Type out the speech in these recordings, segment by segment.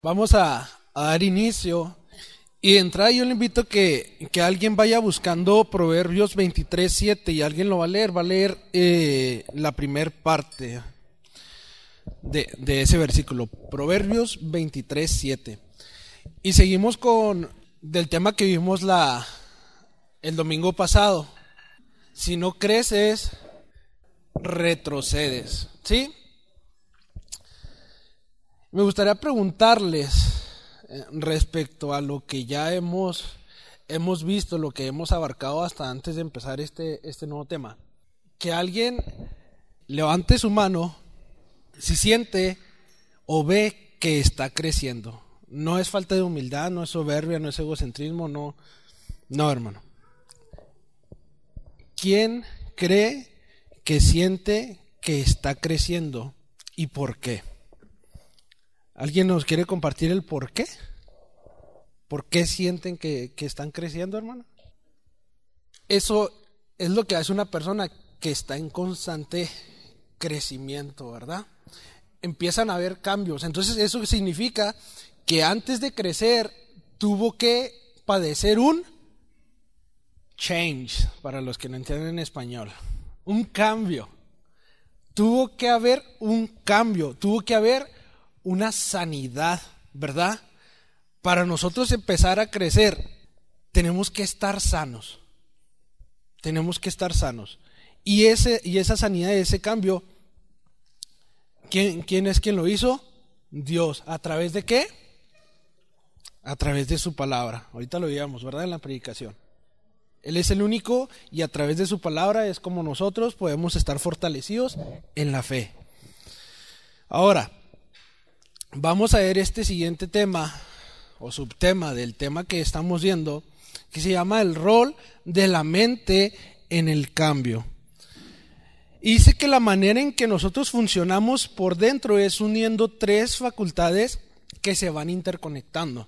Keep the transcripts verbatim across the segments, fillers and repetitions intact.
Vamos a, a dar inicio y de entrada yo le invito que, que alguien vaya buscando Proverbios veintitrés siete y alguien lo va a leer, va a leer eh, la primer parte de, de ese versículo, Proverbios veintitrés siete. Y seguimos con del tema que vimos la, el domingo pasado. Si no creces, retrocedes, ¿sí? Me gustaría preguntarles eh, respecto a lo que ya hemos, hemos visto, lo que hemos abarcado hasta antes de empezar este, este nuevo tema. Que alguien levante su mano si siente o ve que está creciendo. No es falta de humildad, no es soberbia, no es egocentrismo, no, no, hermano. ¿Quién cree que siente que está creciendo y por qué? ¿Alguien nos quiere compartir el por qué? ¿Por qué sienten que, que están creciendo, hermano? Eso es lo que hace una persona que está en constante crecimiento, ¿verdad? Empiezan a haber cambios. Entonces eso significa que antes de crecer tuvo que padecer un change, para los que no entienden en español, un cambio. Tuvo que haber un cambio, tuvo que haber una sanidad, ¿verdad? Para nosotros empezar a crecer, tenemos que estar sanos. Tenemos que estar sanos. Y ese y esa sanidad, ese cambio, ¿quién, quién es quien lo hizo? Dios. ¿A través de qué? A través de su palabra. Ahorita lo veíamos, ¿verdad? En la predicación. Él es el único y a través de su palabra es como nosotros podemos estar fortalecidos en la fe. Ahora, vamos a ver este siguiente tema o subtema del tema que estamos viendo, que se llama el rol de la mente en el cambio. Y dice que la manera en que nosotros funcionamos por dentro es uniendo tres facultades que se van interconectando.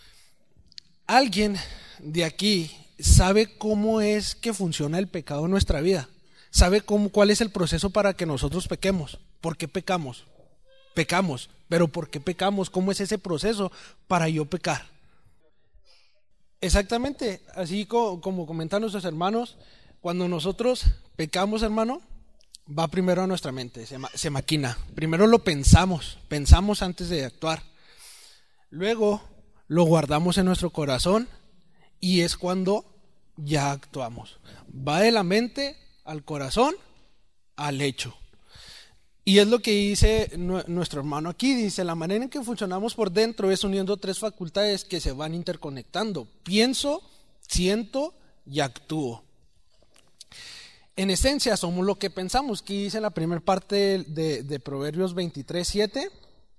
¿Alguien de aquí sabe cómo es que funciona el pecado en nuestra vida? ¿Sabe cómo, cuál es el proceso para que nosotros pequemos? ¿Por qué pecamos? Pecamos, pero ¿por qué pecamos? ¿Cómo es ese proceso para yo pecar? Exactamente, así como, como comentan nuestros hermanos, cuando nosotros pecamos, hermano, va primero a nuestra mente, se, ma- se maquina. Primero lo pensamos, pensamos antes de actuar. Luego lo guardamos en nuestro corazón y es cuando ya actuamos. Va de la mente al corazón al hecho. Y es lo que dice nuestro hermano aquí, dice, la manera en que funcionamos por dentro es uniendo tres facultades que se van interconectando. Pienso, siento y actúo. En esencia somos lo que pensamos. Aquí dice en la primera parte de, de Proverbios veintitrés siete.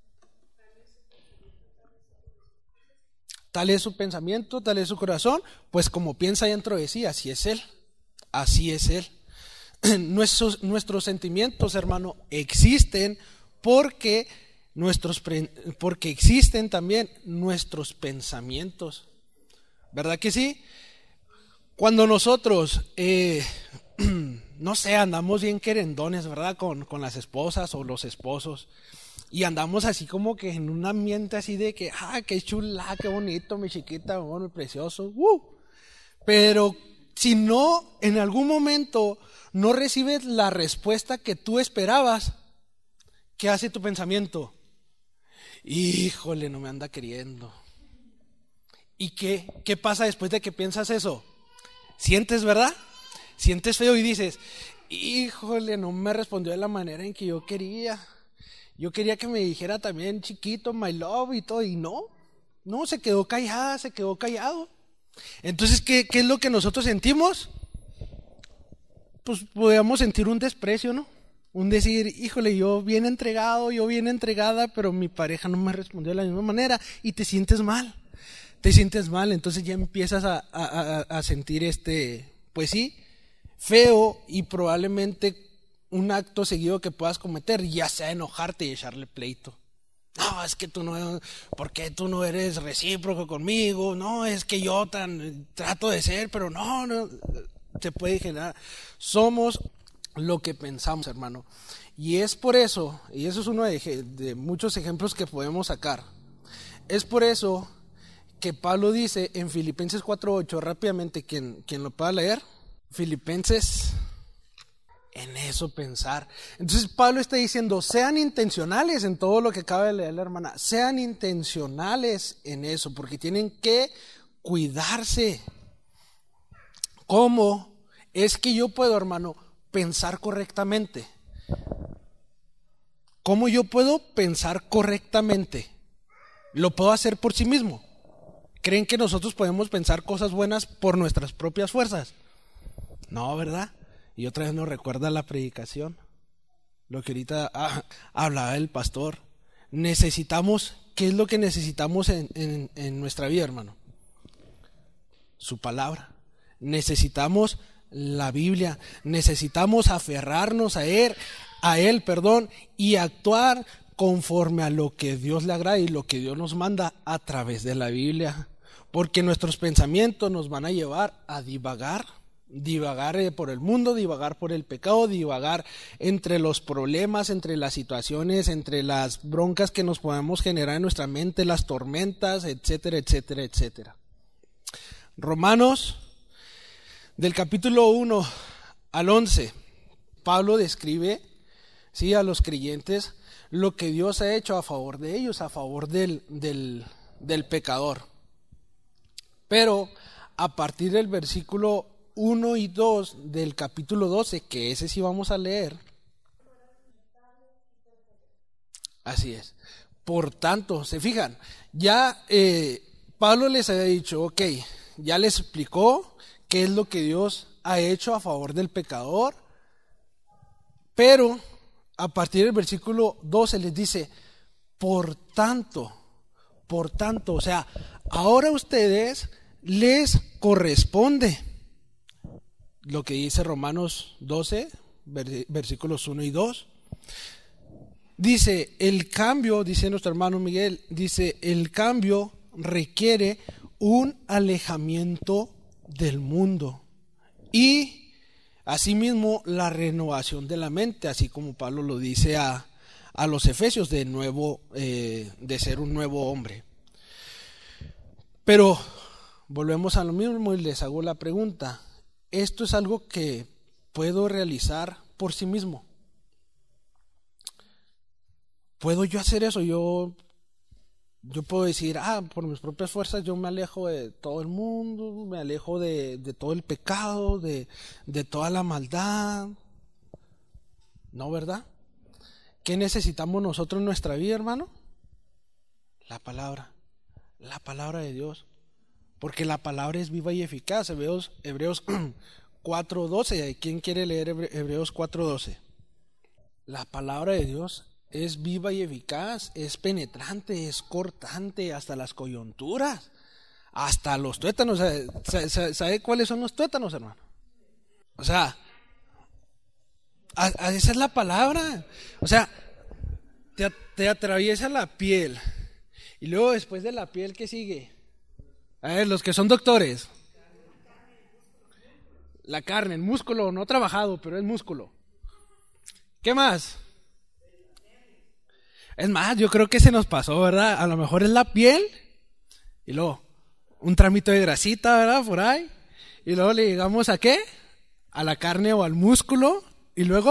Tal es su pensamiento, tal es su corazón, pues como piensa dentro de sí, así es él, así es él. Nuestros, nuestros sentimientos, hermano, existen porque nuestros porque existen también nuestros pensamientos, ¿verdad que sí? Cuando nosotros eh, no sé, andamos bien querendones, ¿verdad? Con, con las esposas o los esposos y andamos así como que en un ambiente así de que, ah, qué chula, qué bonito, mi chiquita, bueno, precioso, uh. Pero si no, en algún momento no recibes la respuesta que tú esperabas, ¿qué hace tu pensamiento? Híjole, no me anda queriendo. ¿Y qué? ¿Qué pasa después de que piensas eso? ¿Sientes, verdad? Sientes feo y dices, híjole, no me respondió de la manera en que yo quería. Yo quería que me dijera también chiquito, my love y todo, y no, no, se quedó callada, se quedó callado. Entonces, ¿qué, qué es lo que nosotros sentimos? Pues podríamos sentir un desprecio, ¿no? Un decir, híjole, yo bien entregado, yo bien entregada, pero mi pareja no me respondió de la misma manera y te sientes mal, te sientes mal, entonces ya empiezas a, a, a sentir este, pues sí, feo y probablemente un acto seguido que puedas cometer, ya sea enojarte y echarle pleito. No, es que tú no, ¿por qué tú no eres recíproco conmigo? No, es que yo tan trato de ser, pero no, no. Se puede generar. Somos lo que pensamos, hermano. Y es por eso, y eso es uno de, de muchos ejemplos que podemos sacar. Es por eso que Pablo dice en Filipenses cuatro ocho, rápidamente, quien, quien lo pueda leer, Filipenses, en eso pensar. Entonces Pablo está diciendo, sean intencionales en todo lo que acaba de leer la hermana, sean intencionales en eso, porque tienen que cuidarse. ¿Cómo es que yo puedo, hermano, pensar correctamente? ¿Cómo yo puedo pensar correctamente? ¿Lo puedo hacer por sí mismo? ¿Creen que nosotros podemos pensar cosas buenas por nuestras propias fuerzas? No, ¿verdad? Y otra vez nos recuerda la predicación, lo que ahorita ah, hablaba el pastor. Necesitamos, ¿qué es lo que necesitamos en, en, en nuestra vida, hermano? Su palabra. Necesitamos la Biblia, necesitamos aferrarnos a él, a él, perdón, y actuar conforme a lo que Dios le agrada y lo que Dios nos manda a través de la Biblia, porque nuestros pensamientos nos van a llevar a divagar, divagar por el mundo, divagar por el pecado, divagar entre los problemas, entre las situaciones, entre las broncas que nos podemos generar en nuestra mente, las tormentas, etcétera, etcétera, etcétera. Romanos, del capítulo uno al once, Pablo describe, sí, a los creyentes lo que Dios ha hecho a favor de ellos, a favor del, del, del pecador. Pero a partir del versículo uno y dos del capítulo doce, que ese sí vamos a leer, así es. Por tanto, se fijan, ya eh, Pablo les había dicho, ok, ya les explicó qué es lo que Dios ha hecho a favor del pecador, pero a partir del versículo doce les dice, por tanto, por tanto, o sea, ahora a ustedes les corresponde lo que dice Romanos doce, versículos uno y dos. Dice, el cambio, dice nuestro hermano Miguel, dice, el cambio requiere un alejamiento del mundo y asimismo la renovación de la mente, así como Pablo lo dice a, a los efesios, de nuevo, eh, de ser un nuevo hombre. Pero volvemos a lo mismo y les hago la pregunta, ¿esto es algo que puedo realizar por sí mismo? ¿Puedo yo hacer eso? Yo, yo puedo decir, ah, por mis propias fuerzas yo me alejo de todo el mundo, me alejo de, de todo el pecado, de, de toda la maldad. ¿No, verdad? ¿Qué necesitamos nosotros en nuestra vida, hermano? La palabra, la palabra de Dios. Porque la palabra es viva y eficaz. Hebreos, Hebreos cuatro doce. ¿Quién quiere leer Hebreos cuatro doce? La palabra de Dios es viva y eficaz, es penetrante, es cortante hasta las coyunturas, hasta los tuétanos. ¿Sabe, sabe cuáles son los tuétanos, hermano? O sea, a, a esa es la palabra. O sea, te, te atraviesa la piel. Y luego después de la piel, ¿qué sigue? A ver, los que son doctores. La carne, el músculo, no trabajado, pero es músculo. ¿Qué más? Es más, yo creo que se nos pasó, ¿verdad? A lo mejor es la piel y luego un tramito de grasita, ¿verdad? Por ahí. Y luego le llegamos a ¿qué? A la carne o al músculo y luego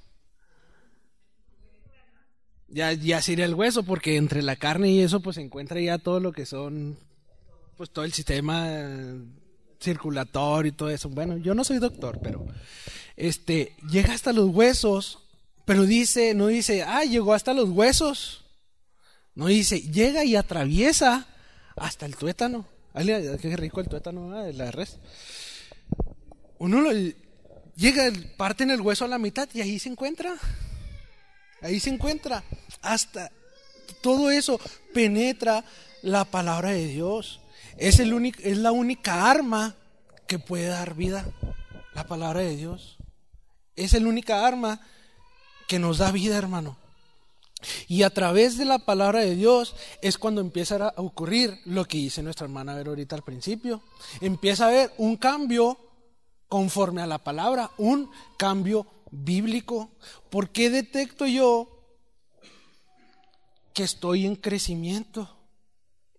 ya, ya sería el hueso, porque entre la carne y eso pues se encuentra ya todo lo que son, pues todo el sistema circulatorio y todo eso. Bueno, yo no soy doctor, pero este llega hasta los huesos. Pero dice, no dice, ah, llegó hasta los huesos. No dice, llega y atraviesa hasta el tuétano. Ay, qué rico el tuétano, ¿eh? De la res. Uno lo, llega, parte en el hueso a la mitad y ahí se encuentra. Ahí se encuentra. Hasta todo eso penetra la palabra de Dios. Es, el único, es la única arma que puede dar vida. La palabra de Dios. Es la única arma que nos da vida, hermano. Y a través de la palabra de Dios es cuando empieza a ocurrir lo que dice nuestra hermana Ver ahorita al principio. Empieza a haber un cambio conforme a la palabra, un cambio bíblico. ¿Por qué detecto yo que estoy en crecimiento?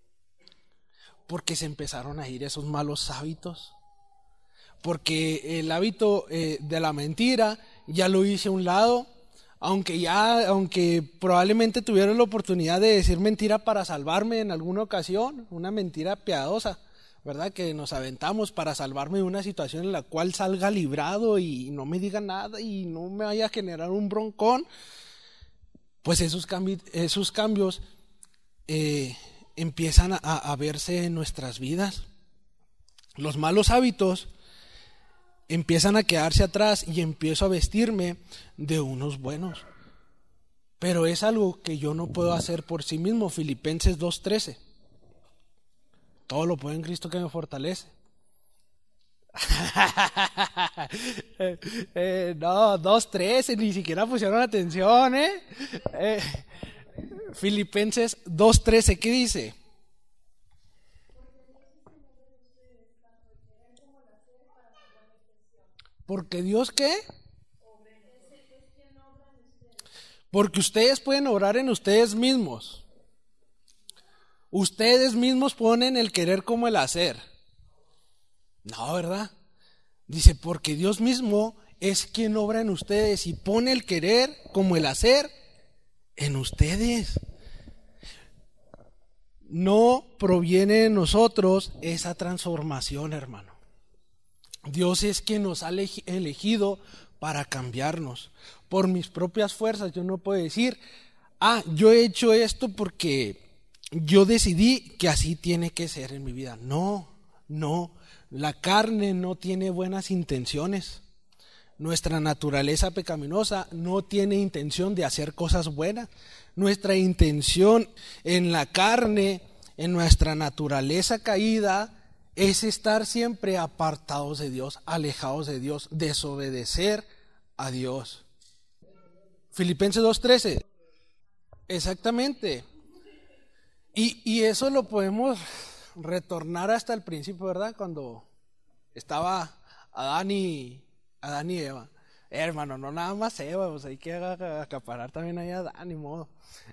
Porque se empezaron a ir esos malos hábitos. Porque el hábito eh, de la mentira ya lo hice a un lado, aunque ya, aunque probablemente tuvieron la oportunidad de decir mentira para salvarme en alguna ocasión, una mentira piadosa, ¿verdad? Que nos aventamos para salvarme de una situación en la cual salga librado y no me diga nada y no me vaya a generar un broncón. Pues esos cambios, esos cambios eh, empiezan a, a verse en nuestras vidas. Los malos hábitos empiezan a quedarse atrás y empiezo a vestirme de unos buenos. Pero es algo que yo no puedo hacer por sí mismo. Filipenses dos trece. Todo lo puedo en Cristo que me fortalece. eh, eh, no, dos trece, ni siquiera pusieron atención, ¿eh? eh Filipenses dos trece, ¿qué dice? Porque Dios, ¿qué? Porque ustedes pueden obrar en ustedes mismos. Ustedes mismos ponen el querer como el hacer. No, ¿verdad? Dice, porque Dios mismo es quien obra en ustedes y pone el querer como el hacer en ustedes. No proviene de nosotros esa transformación, hermano. Dios es quien nos ha elegido para cambiarnos. Por mis propias fuerzas yo no puedo decir, ah, yo he hecho esto porque yo decidí que así tiene que ser en mi vida. No, no, la carne no tiene buenas intenciones. Nuestra naturaleza pecaminosa no tiene intención de hacer cosas buenas. Nuestra intención en la carne, en nuestra naturaleza caída, es estar siempre apartados de Dios, alejados de Dios, desobedecer a Dios. Filipenses dos trece. Exactamente. Y, y eso lo podemos retornar hasta el principio, ¿verdad? Cuando estaba Adán y, Adán y Eva. Eh, hermano, no nada más Eva, pues hay que acaparar también ahí a Adán, ni modo.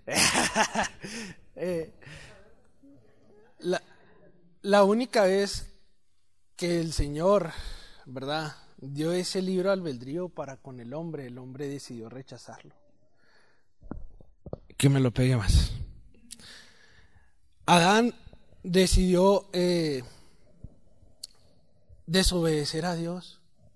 eh, la, la única vez que el Señor, ¿verdad?, dio ese libre albedrío para con el hombre, el hombre decidió rechazarlo. Que me lo pegue más. Adán decidió eh, desobedecer a Dios.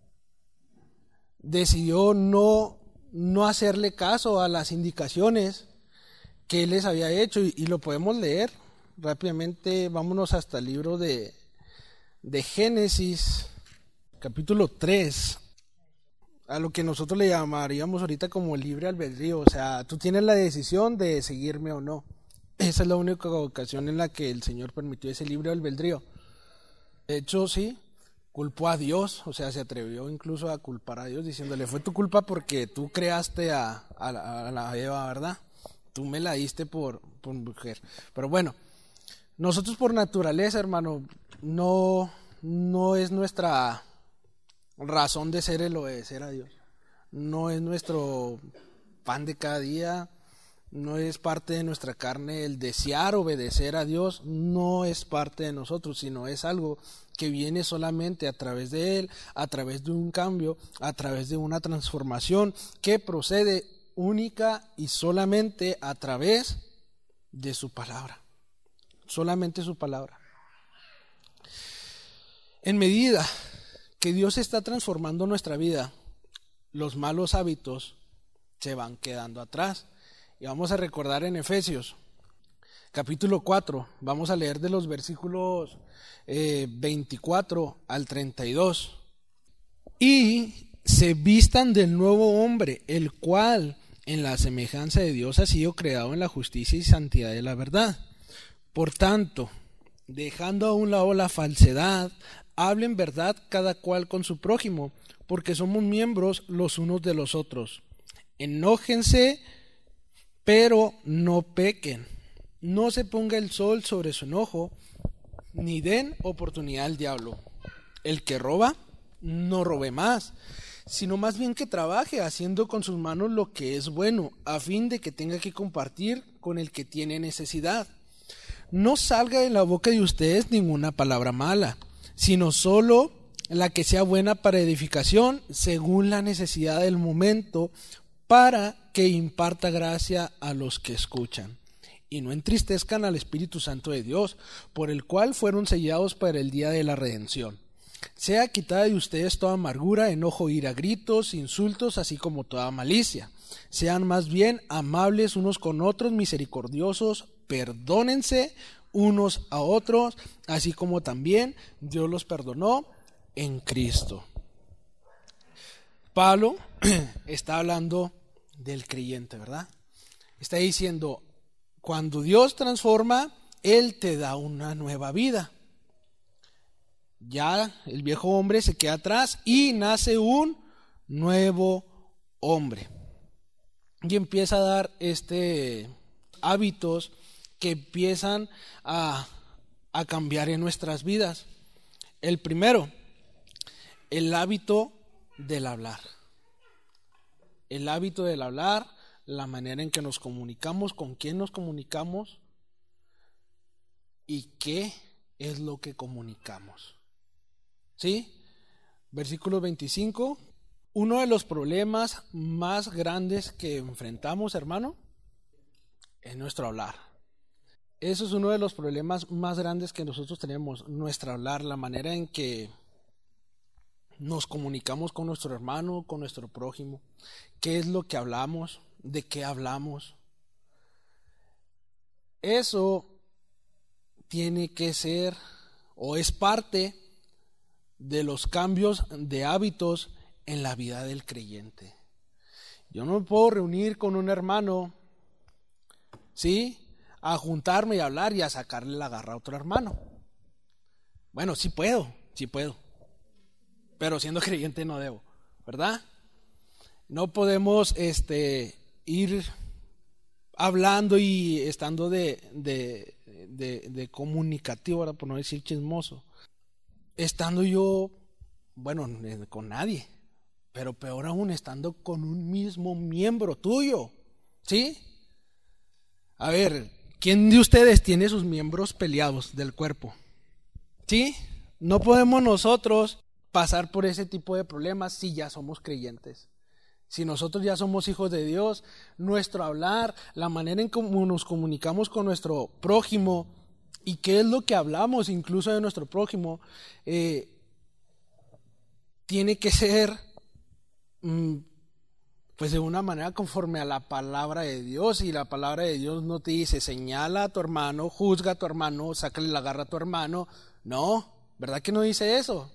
Decidió no, no hacerle caso a las indicaciones que él les había hecho, y, y lo podemos leer rápidamente. Vámonos hasta el libro de, de Génesis, capítulo tres, a lo que nosotros le llamaríamos ahorita como el libre albedrío. O sea, tú tienes la decisión de seguirme o no. Esa es la única ocasión en la que el Señor permitió ese libre albedrío. De hecho, sí, culpó a Dios, o sea, se atrevió incluso a culpar a Dios, diciéndole, fue tu culpa porque tú creaste a, a, la, a la Eva, ¿verdad? Tú me la diste por, por mujer. Pero bueno, nosotros por naturaleza, hermano, no, no es nuestra razón de ser el obedecer a Dios. No es nuestro pan de cada día. No es parte de nuestra carne el desear obedecer a Dios, no es parte de nosotros, sino es algo que viene solamente a través de Él, a través de un cambio, a través de una transformación que procede única y solamente a través de su palabra, solamente su palabra. En medida que Dios está transformando nuestra vida, los malos hábitos se van quedando atrás. Y vamos a recordar en Efesios, capítulo cuatro, vamos a leer de los versículos eh, veinticuatro al treinta y dos. Y se vistan del nuevo hombre, el cual en la semejanza de Dios ha sido creado en la justicia y santidad de la verdad. Por tanto, dejando a un lado la falsedad, hablen verdad cada cual con su prójimo, porque somos miembros los unos de los otros. Enójense, pero no pequen. No se ponga el sol sobre su enojo, ni den oportunidad al diablo. El que roba, no robe más, sino más bien que trabaje haciendo con sus manos lo que es bueno, a fin de que tenga que compartir con el que tiene necesidad. no salga de la boca de ustedes ninguna palabra mala, sino solo la que sea buena para edificación, según la necesidad del momento, para que imparta gracia a los que escuchan. Y no entristezcan al Espíritu Santo de Dios, por el cual fueron sellados para el día de la redención. Sea quitada de ustedes toda amargura, enojo, ira, gritos, insultos, así como toda malicia. Sean más bien amables unos con otros, misericordiosos, perdónense unos a otros, así como también Dios los perdonó en Cristo. Pablo está hablando del creyente, ¿verdad? Está diciendo, cuando Dios transforma, Él te da una nueva vida. Ya el viejo hombre se queda atrás y nace un nuevo hombre. Y empieza a dar este hábitos que empiezan a, a cambiar en nuestras vidas. El primero, el hábito del hablar. El hábito del hablar, la manera en que nos comunicamos, con quién nos comunicamos y qué es lo que comunicamos. ¿Sí? Versículo veinticinco. Uno de los problemas más grandes que enfrentamos, hermano, es nuestro hablar. Eso es uno de los problemas más grandes que nosotros tenemos, nuestro hablar, la manera en que nos comunicamos con nuestro hermano, con nuestro prójimo. ¿Qué es lo que hablamos? ¿De qué hablamos? Eso tiene que ser o es parte de los cambios de hábitos en la vida del creyente. Yo no me puedo reunir con un hermano, ¿sí?, a juntarme y hablar y a sacarle la garra a otro hermano. Bueno, sí puedo, sí puedo, pero siendo creyente no debo, ¿verdad? No podemos este, ir hablando y estando de, de, de, de comunicativo, ¿verdad?, por no decir chismoso, estando yo, bueno, con nadie, pero peor aún, estando con un mismo miembro tuyo, ¿sí? A ver, ¿quién de ustedes tiene sus miembros peleados del cuerpo? ¿Sí? No podemos nosotros pasar por ese tipo de problemas si ya somos creyentes. Si nosotros ya somos hijos de Dios, nuestro hablar, la manera en cómo nos comunicamos con nuestro prójimo y qué es lo que hablamos incluso de nuestro prójimo, eh, tiene que ser mm, pues de una manera conforme a la palabra de Dios. Y la palabra de Dios no te dice señala a tu hermano, juzga a tu hermano, sácale la garra a tu hermano. No, ¿verdad que no dice eso?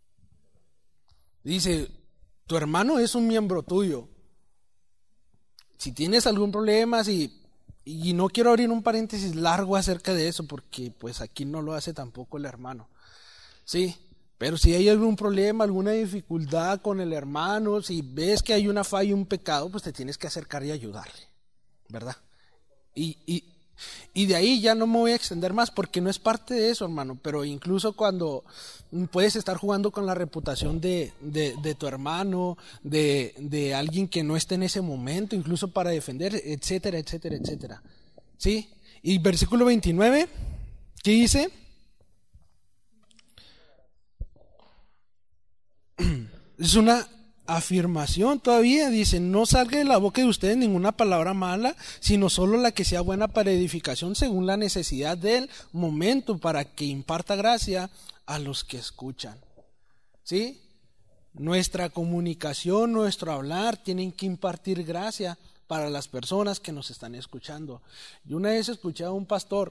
Dice, tu hermano es un miembro tuyo. Si tienes algún problema, si, y no quiero abrir un paréntesis largo acerca de eso, porque pues aquí no lo hace tampoco el hermano, sí, pero si hay algún problema, alguna dificultad con el hermano, si ves que hay una falla y un pecado, pues te tienes que acercar y ayudarle, ¿verdad? Y, y, y de ahí ya no me voy a extender más porque no es parte de eso, hermano, pero incluso cuando puedes estar jugando con la reputación de, de, de tu hermano, de, de alguien que no esté en ese momento, incluso para defender, etcétera, etcétera, etcétera, ¿sí? Y versículo veintinueve, ¿qué dice? Es una afirmación todavía, dice, no salga de la boca de ustedes ninguna palabra mala, sino solo la que sea buena para edificación según la necesidad del momento, para que imparta gracia a los que escuchan. ¿Sí? Nuestra comunicación, nuestro hablar tienen que impartir gracia para las personas que nos están escuchando. Yo una vez escuché a un pastor,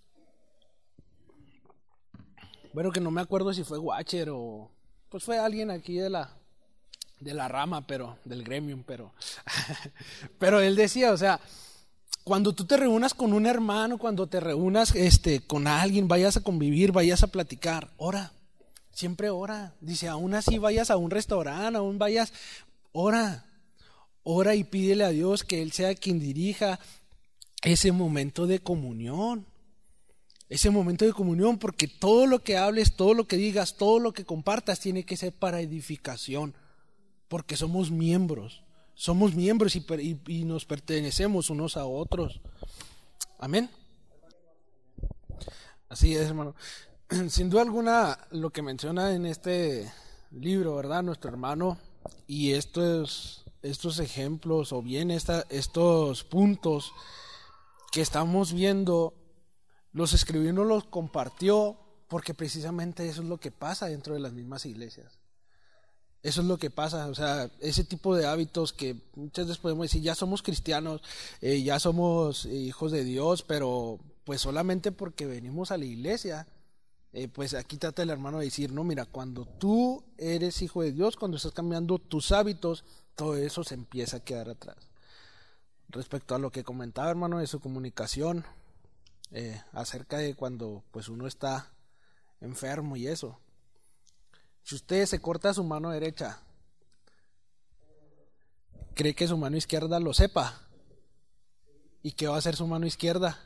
bueno, que no me acuerdo si fue Watcher o pues fue alguien aquí de la de la rama, pero del gremium, pero pero él decía, o sea, cuando tú te reúnas con un hermano, cuando te reúnas este con alguien, vayas a convivir, vayas a platicar, ora, siempre ora. Dice, aún así vayas a un restaurante, aún vayas, ora, ora y pídele a Dios que Él sea quien dirija ese momento de comunión. Ese momento de comunión, porque todo lo que hables, todo lo que digas, todo lo que compartas tiene que ser para edificación, porque somos miembros, somos miembros y, y, y nos pertenecemos unos a otros. Amén. Así es, hermano. Sin duda alguna, lo que menciona en este libro, ¿verdad? Nuestro hermano, y estos, estos ejemplos, o bien esta, estos puntos que estamos viendo, los escribió y nos los compartió, porque precisamente eso es lo que pasa dentro de las mismas iglesias. Eso es lo que pasa, o sea, ese tipo de hábitos que muchas veces podemos decir, ya somos cristianos, eh, ya somos hijos de Dios, pero pues solamente porque venimos a la iglesia. Eh, pues aquí trata el hermano de decir, no, mira, cuando tú eres hijo de Dios, cuando estás cambiando tus hábitos, todo eso se empieza a quedar atrás. Respecto a lo que comentaba, hermano, de su comunicación, eh, acerca de cuando pues uno está enfermo y eso. Si usted se corta su mano derecha, ¿cree que su mano izquierda lo sepa? ¿Y qué va a hacer su mano izquierda?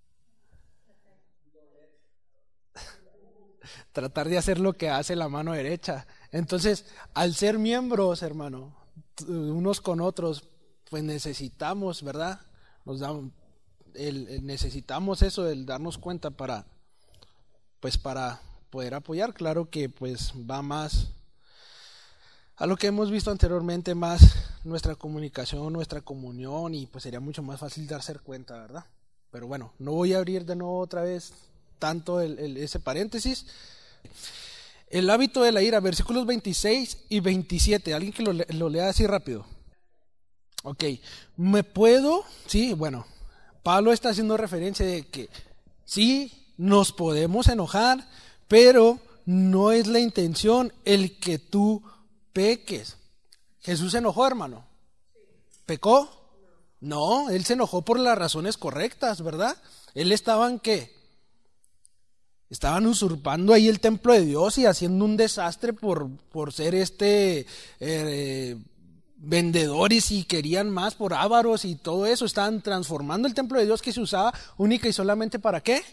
Tratar de hacer lo que hace la mano derecha. Entonces, al ser miembros, hermano, unos con otros, pues necesitamos, ¿verdad? Nos da, el, el necesitamos eso, el darnos cuenta para, pues para poder apoyar. Claro que pues va más a lo que hemos visto anteriormente, más nuestra comunicación, nuestra comunión, y pues sería mucho más fácil darse cuenta, ¿verdad? Pero bueno, no voy a abrir de nuevo otra vez tanto el, el, ese paréntesis. El hábito de la ira, versículos veintiséis y veintisiete. Alguien que lo, lo lea así rápido. Ok, me puedo, sí, bueno, Pablo está haciendo referencia de que sí, nos podemos enojar, pero no es la intención el que tú peques. Jesús se enojó, hermano. ¿Pecó? No, él se enojó por las razones correctas, ¿verdad? Él estaba en qué? Estaban usurpando ahí el templo de Dios y haciendo un desastre por, por ser este eh, vendedores, y querían más por ávaros y todo eso. Estaban transformando el templo de Dios, que se usaba única y solamente ¿para qué?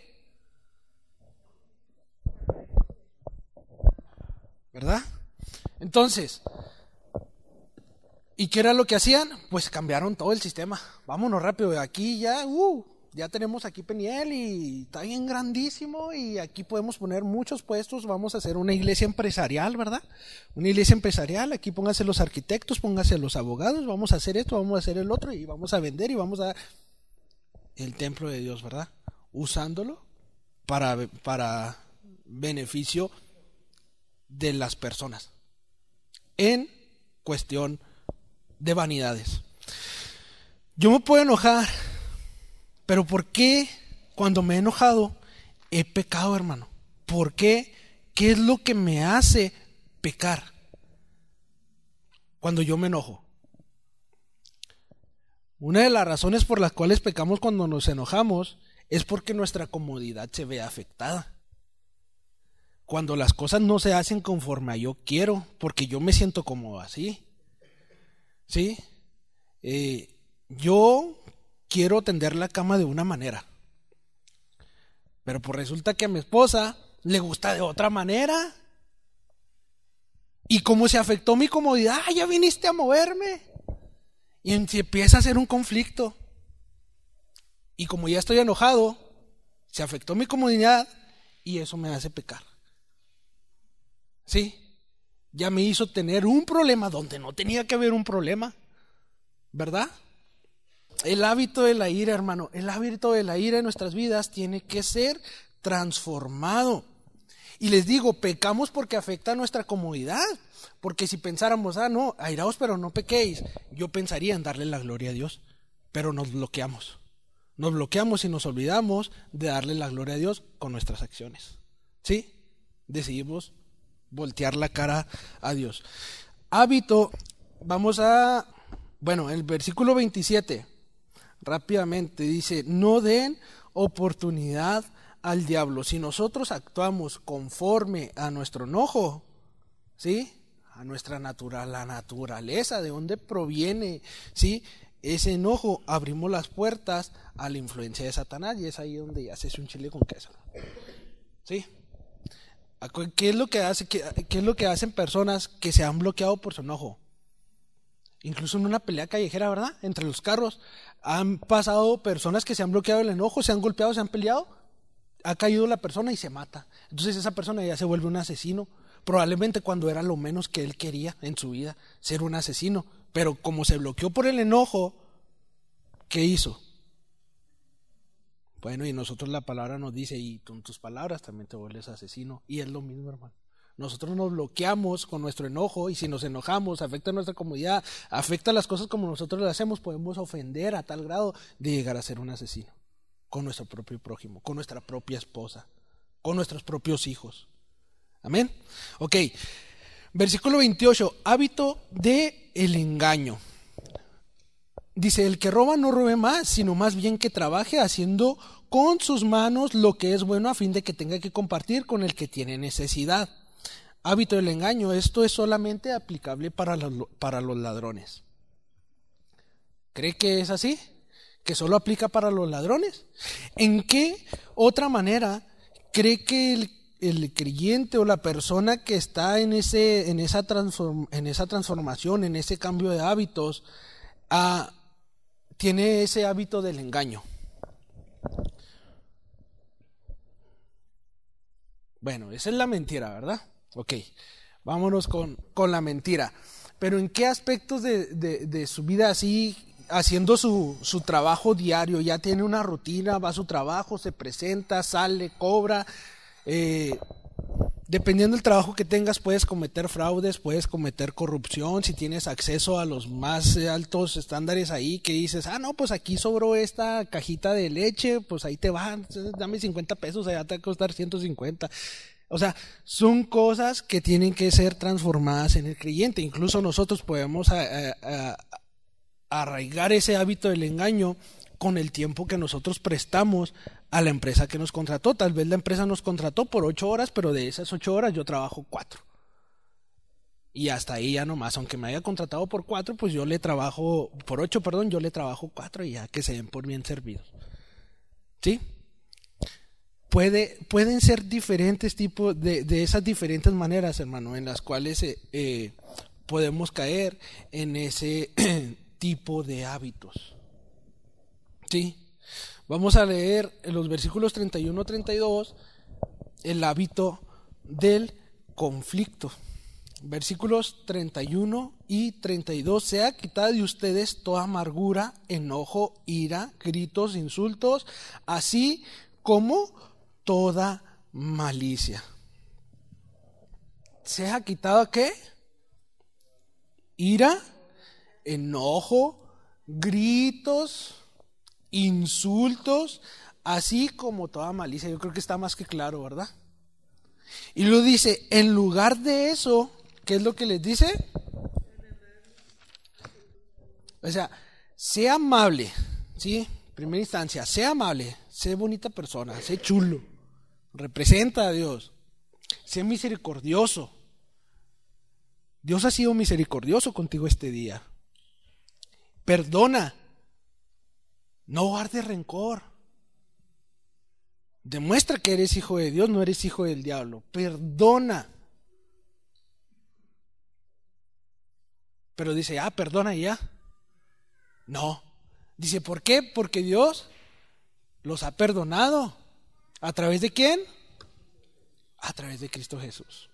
¿Verdad? Entonces, ¿y qué era lo que hacían? Pues cambiaron todo el sistema. Vámonos rápido, de aquí ya, uh, ya tenemos aquí Peniel y está bien grandísimo, y aquí podemos poner muchos puestos. Vamos a hacer una iglesia empresarial, ¿verdad? Una iglesia empresarial, aquí pónganse los arquitectos, pónganse los abogados, vamos a hacer esto, vamos a hacer el otro, y vamos a vender y vamos a... El templo de Dios, ¿verdad? Usándolo para, para beneficio de las personas, en cuestión de vanidades. Yo me puedo enojar, pero ¿por qué cuando me he enojado he pecado, hermano? ¿Por qué? ¿Qué es lo que me hace pecar cuando yo me enojo? Una de las razones por las cuales pecamos cuando nos enojamos es porque nuestra comodidad se ve afectada. Cuando las cosas no se hacen conforme a yo quiero, porque yo me siento cómodo así. ¿Sí? Eh, yo quiero tender la cama de una manera, pero pues resulta que a mi esposa le gusta de otra manera. Y como se afectó mi comodidad, ¡ah, ya viniste a moverme! Y empieza a ser un conflicto. Y como ya estoy enojado, se afectó mi comodidad y eso me hace pecar. ¿Sí? Ya me hizo tener un problema donde no tenía que haber un problema, ¿verdad? El hábito de la ira, hermano, el hábito de la ira en nuestras vidas tiene que ser transformado. Y les digo, pecamos porque afecta a nuestra comodidad. Porque si pensáramos, ah, no, airaos pero no pequéis, yo pensaría en darle la gloria a Dios, pero nos bloqueamos. Nos bloqueamos y nos olvidamos de darle la gloria a Dios con nuestras acciones. ¿Sí? Decidimos voltear la cara a Dios. Hábito, vamos a, bueno, el versículo veintisiete, rápidamente dice, no den oportunidad al diablo. Si nosotros actuamos conforme a nuestro enojo, ¿sí? A nuestra natural, la naturaleza, de dónde proviene, ¿sí? Ese enojo, abrimos las puertas a la influencia de Satanás, y es ahí donde ya se hace un chile con queso. ¿Sí? ¿Qué es lo que hace, qué, qué es lo que hacen personas que se han bloqueado por su enojo? Incluso en una pelea callejera, ¿verdad? Entre los carros han pasado personas que se han bloqueado el enojo, se han golpeado, se han peleado ha caído la persona y se mata. Entonces esa persona ya se vuelve un asesino, probablemente cuando era lo menos que él quería en su vida, ser un asesino. Pero como se bloqueó por el enojo, ¿qué hizo? Bueno, y nosotros la palabra nos dice, y con tus palabras también te vuelves asesino. Y es lo mismo, hermano. Nosotros nos bloqueamos con nuestro enojo, y si nos enojamos, afecta nuestra comodidad, afecta las cosas como nosotros las hacemos, podemos ofender a tal grado de llegar a ser un asesino. Con nuestro propio prójimo, con nuestra propia esposa, con nuestros propios hijos. Amén. Ok, versículo veintiocho, hábito de el engaño. Dice, el que roba no robe más, sino más bien que trabaje haciendo con sus manos lo que es bueno a fin de que tenga que compartir con el que tiene necesidad. Hábito del engaño, esto es solamente aplicable para los, para los ladrones. ¿Cree que es así? ¿Que solo aplica para los ladrones? ¿En qué otra manera cree que el, el creyente o la persona que está en, ese, en, esa, transform, en esa transformación, en ese cambio de hábitos, ah, tiene ese hábito del engaño? Bueno, esa es la mentira, ¿verdad? Ok, vámonos con, con la mentira. Pero ¿en qué aspectos de, de, de su vida así, haciendo su, su trabajo diario, ya tiene una rutina, va a su trabajo, se presenta, sale, cobra? Eh, dependiendo del trabajo que tengas, puedes cometer fraudes, puedes cometer corrupción, si tienes acceso a los más altos estándares ahí, que dices, ah, no, pues aquí sobró esta cajita de leche, pues ahí te van, dame cincuenta pesos, allá te va a costar ciento cincuenta. O sea, son cosas que tienen que ser transformadas en el creyente. Incluso nosotros podemos a, a, a, arraigar ese hábito del engaño con el tiempo que nosotros prestamos a la empresa que nos contrató. Tal vez la empresa nos contrató por ocho horas, pero de esas ocho horas yo trabajo cuatro. Y hasta ahí ya nomás, aunque me haya contratado por cuatro, pues yo le trabajo, por ocho, perdón, yo le trabajo cuatro y ya que se den por bien servidos. ¿Sí? Puede, pueden ser diferentes tipos de, de esas diferentes maneras, hermano, en las cuales eh, eh, podemos caer en ese tipo de hábitos. ¿Sí? Vamos a leer en los versículos treinta y uno a treinta y dos el hábito del conflicto. Versículos treinta y uno y treinta y dos, sea quitada de ustedes toda amargura, enojo, ira, gritos, insultos, así como toda malicia. ¿Sea quitada qué? Ira, enojo, gritos, insultos, así como toda malicia. Yo creo que está más que claro, ¿verdad? Y lo dice, en lugar de eso, ¿qué es lo que les dice? O sea, sea amable, ¿sí? Primera instancia, sea amable, sé bonita persona, sé chulo, representa a Dios, sé misericordioso. Dios ha sido misericordioso contigo este día. Perdona, no guardes rencor. Demuestra que eres hijo de Dios, no eres hijo del diablo. Perdona. Pero dice, ah, perdona y ya. No. Dice, ¿por qué? Porque Dios los ha perdonado. ¿A través de quién? A través de Cristo Jesús.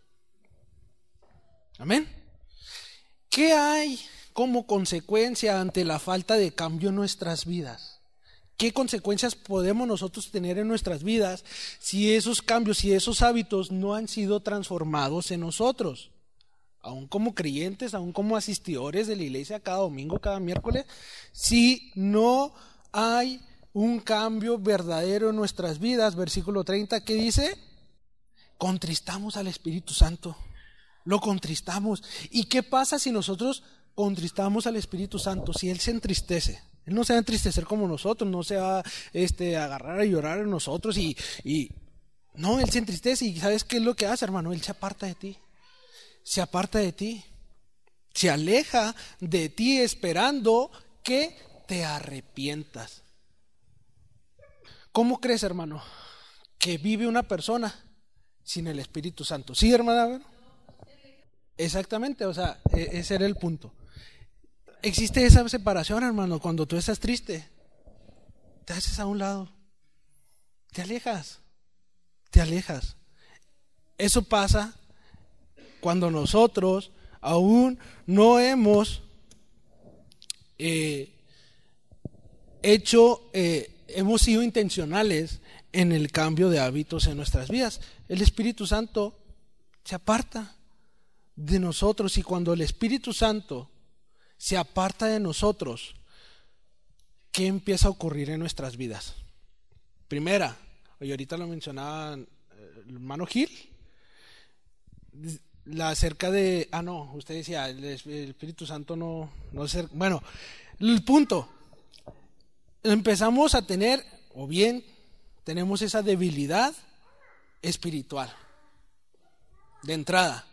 Amén. ¿Qué hay como consecuencia ante la falta de cambio en nuestras vidas? ¿Qué consecuencias podemos nosotros tener en nuestras vidas si esos cambios, si esos hábitos no han sido transformados en nosotros? Aún como creyentes, aún como asistidores de la iglesia cada domingo, cada miércoles, si no hay un cambio verdadero en nuestras vidas. Versículo treinta, ¿qué dice? Contristamos al Espíritu Santo. Lo contristamos. ¿Y qué pasa si nosotros contristamos al Espíritu Santo? Si Él se entristece, Él no se va a entristecer como nosotros, no se va este, a agarrar a llorar en nosotros y, y no, Él se entristece. ¿Y sabes qué es lo que hace, hermano? Él se aparta de ti, se aparta de ti, se aleja de ti esperando que te arrepientas. ¿Cómo crees, hermano, que vive una persona sin el Espíritu Santo? ¿Sí, hermana? Exactamente, o sea, ese era el punto. Existe esa separación, hermano. Cuando tú estás triste, te haces a un lado, te alejas. te alejas. Eso pasa cuando nosotros aún no hemos eh, hecho, eh, hemos sido intencionales en el cambio de hábitos en nuestras vidas. El Espíritu Santo se aparta de nosotros, y cuando el Espíritu Santo se aparta de nosotros, ¿qué empieza a ocurrir en nuestras vidas? Primera, y ahorita lo mencionaba el hermano Gil, la acerca de, ah no, usted decía, el, el Espíritu Santo no, no es, bueno, el punto, empezamos a tener, o bien tenemos esa debilidad espiritual, de entrada.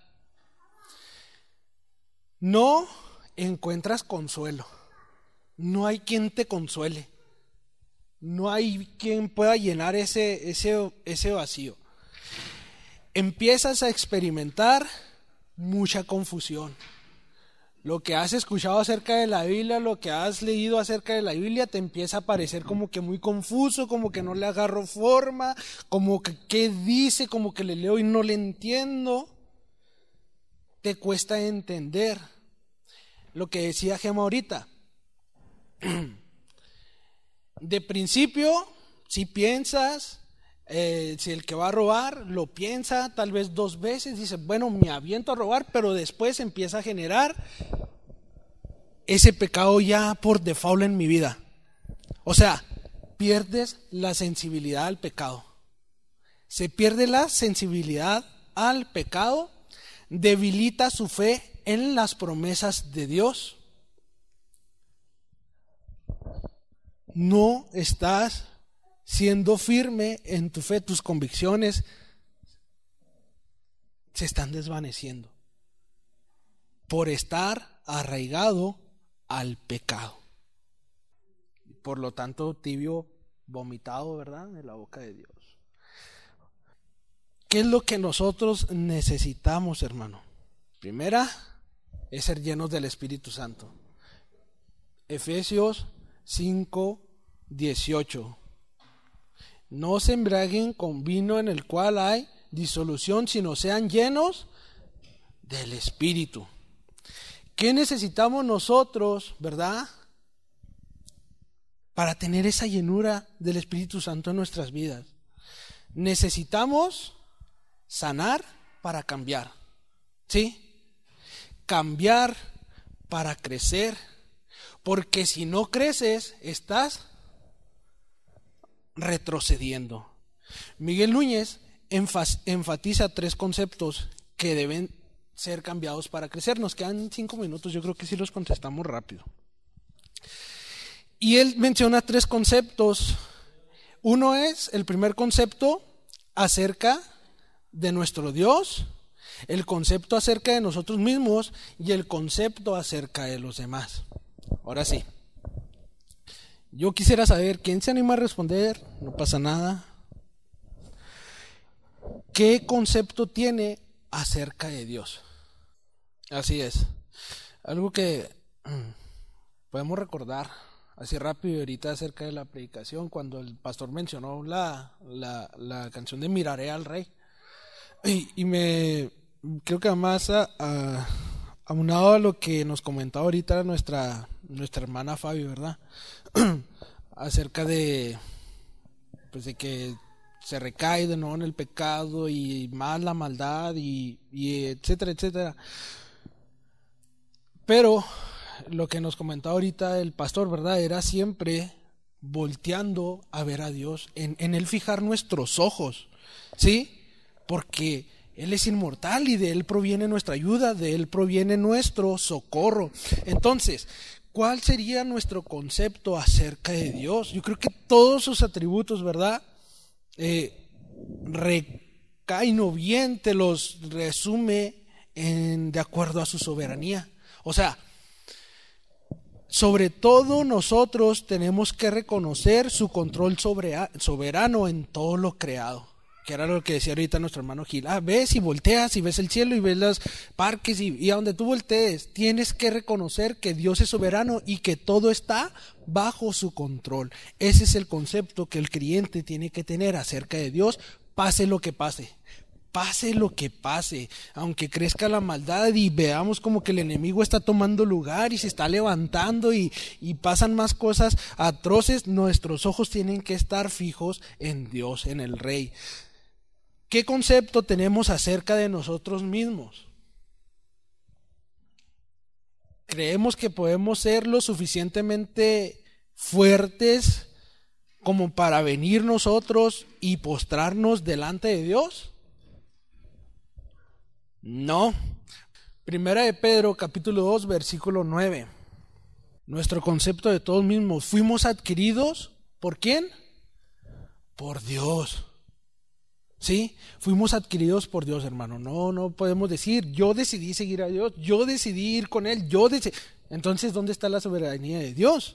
No encuentras consuelo, no hay quien te consuele, no hay quien pueda llenar ese, ese, ese vacío. Empiezas a experimentar mucha confusión. Lo que has escuchado acerca de la Biblia, lo que has leído acerca de la Biblia, te empieza a parecer como que muy confuso, como que no le agarro forma, como que qué dice, como que le leo y no le entiendo. Te cuesta entender lo que decía Gema ahorita. De principio, si piensas, eh, si el que va a robar lo piensa tal vez dos veces, dice, bueno, me aviento a robar, pero después empieza a generar ese pecado ya por default en mi vida. O sea, pierdes la sensibilidad al pecado. Se pierde la sensibilidad al pecado, debilita su fe en las promesas de Dios. No estás siendo firme en tu fe, tus convicciones se están desvaneciendo por estar arraigado al pecado. Por lo tanto, tibio, vomitado, ¿verdad?, de la boca de Dios. ¿Qué es lo que nosotros necesitamos, hermano? Primera, es ser llenos del Espíritu Santo. Efesios cinco dieciocho. No se embriaguen con vino en el cual hay disolución, sino sean llenos del Espíritu. ¿Qué necesitamos nosotros, verdad, para tener esa llenura del Espíritu Santo en nuestras vidas? Necesitamos sanar para cambiar, ¿sí? Cambiar para crecer, porque si no creces, estás retrocediendo. Miguel Núñez enfatiza tres conceptos que deben ser cambiados para crecer. Nos quedan cinco minutos, yo creo que sí los contestamos rápido. Y él menciona tres conceptos. Uno es, el primer concepto, acerca de nuestro Dios, el concepto acerca de nosotros mismos y el concepto acerca de los demás. Ahora sí, yo quisiera saber, ¿quién se anima a responder? No pasa nada. ¿Qué concepto tiene acerca de Dios? Así es. Algo que podemos recordar así rápido ahorita acerca de la predicación, cuando el pastor mencionó la, la, la canción de Miraré al Rey. Y, y me creo que además a, a, aunado a lo que nos comentaba ahorita nuestra, nuestra hermana Fabi, ¿verdad? Acerca de, pues de que se recae de nuevo en el pecado y más la maldad y, y etcétera, etcétera. Pero lo que nos comentaba ahorita el pastor, ¿verdad?, era siempre volteando a ver a Dios, en, en Él fijar nuestros ojos, ¿sí? Porque Él es inmortal y de Él proviene nuestra ayuda, de Él proviene nuestro socorro. Entonces, ¿cuál sería nuestro concepto acerca de Dios? Yo creo que todos sus atributos, ¿verdad?, eh, recaen o bien te los resume en, de acuerdo a su soberanía. O sea, sobre todo nosotros tenemos que reconocer su control sobre, soberano en todo lo creado, que era lo que decía ahorita nuestro hermano Gil. Ah, ves y volteas y ves el cielo y ves los parques y, y a donde tú voltees, tienes que reconocer que Dios es soberano y que todo está bajo su control. Ese es el concepto que el creyente tiene que tener acerca de Dios pase lo que pase. Pase lo que pase, aunque crezca la maldad y veamos como que el enemigo está tomando lugar y se está levantando y, y pasan más cosas atroces, nuestros ojos tienen que estar fijos en Dios, en el Rey. ¿Qué concepto tenemos acerca de nosotros mismos? ¿Creemos que podemos ser lo suficientemente fuertes como para venir nosotros y postrarnos delante de Dios? No. Primera de Pedro, capítulo dos, versículo nueve. Nuestro concepto de todos mismos. Fuimos adquiridos, ¿por quién? Por Dios. ¿Sí? Fuimos adquiridos por Dios, hermano. No, no podemos decir, yo decidí seguir a Dios, yo decidí ir con Él, yo decidí. Entonces, ¿dónde está la soberanía de Dios?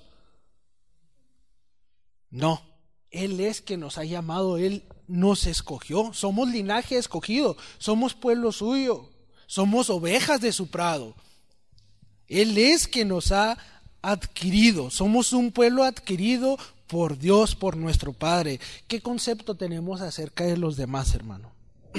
No. Él es que nos ha llamado, Él nos escogió, somos linaje escogido, somos pueblo suyo, somos ovejas de su prado. Él es que nos ha adquirido, somos un pueblo adquirido por Dios, por nuestro Padre. ¿Qué concepto tenemos acerca de los demás, hermano?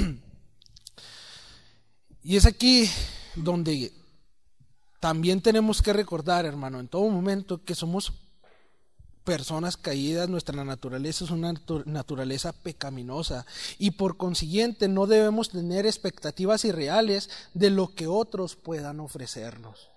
Y es aquí donde también tenemos que recordar, hermano, en todo momento que somos personas caídas, nuestra naturaleza es una naturaleza pecaminosa y por consiguiente no debemos tener expectativas irreales de lo que otros puedan ofrecernos.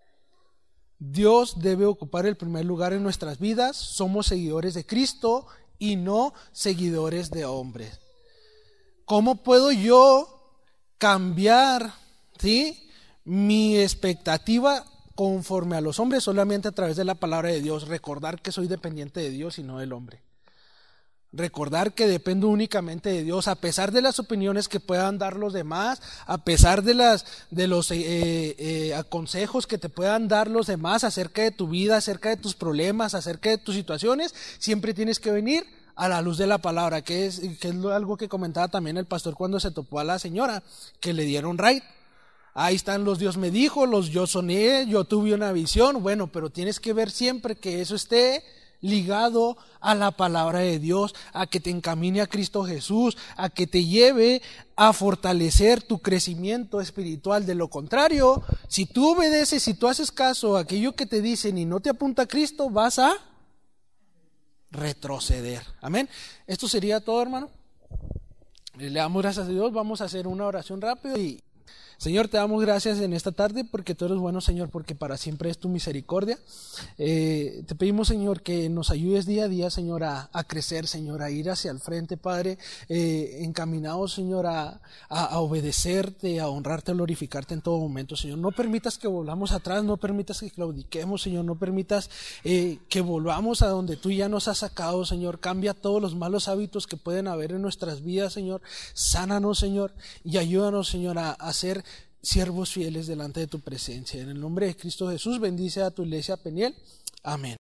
Dios debe ocupar el primer lugar en nuestras vidas, somos seguidores de Cristo y no seguidores de hombres. ¿Cómo puedo yo cambiar, ¿sí?, mi expectativa conforme a los hombres? Solamente a través de la palabra de Dios, recordar que soy dependiente de Dios y no del hombre. Recordar que dependo únicamente de Dios, a pesar de las opiniones que puedan dar los demás, a pesar de, las, de los eh, eh, consejos que te puedan dar los demás acerca de tu vida, acerca de tus problemas, acerca de tus situaciones, siempre tienes que venir a la luz de la palabra, que es, que es algo que comentaba también el pastor cuando se topó a la señora, que le dieron right. Ahí están los Dios me dijo, los yo soñé, yo tuve una visión. Bueno, pero tienes que ver siempre que eso esté ligado a la palabra de Dios, a que te encamine a Cristo Jesús, a que te lleve a fortalecer tu crecimiento espiritual. De lo contrario, si tú obedeces, si tú haces caso a aquello que te dicen y no te apunta a Cristo, vas a retroceder. Amén. Esto sería todo, hermano. Le damos gracias a Dios. Vamos a hacer una oración rápido y Señor, te damos gracias en esta tarde porque tú eres bueno, Señor, porque para siempre es tu misericordia. Eh, te pedimos, Señor, que nos ayudes día a día, Señor, a, a crecer, Señor, a ir hacia el frente, Padre, eh, encaminados, Señor, a, a, a obedecerte, a honrarte, a glorificarte en todo momento, Señor. No permitas que volvamos atrás, no permitas que claudiquemos, Señor, no permitas eh, que volvamos a donde tú ya nos has sacado, Señor. Cambia todos los malos hábitos que pueden haber en nuestras vidas, Señor. Sánanos, Señor, y ayúdanos, Señor, a hacer siervos fieles delante de tu presencia. En el nombre de Cristo Jesús, bendice a tu iglesia Peniel. Amén.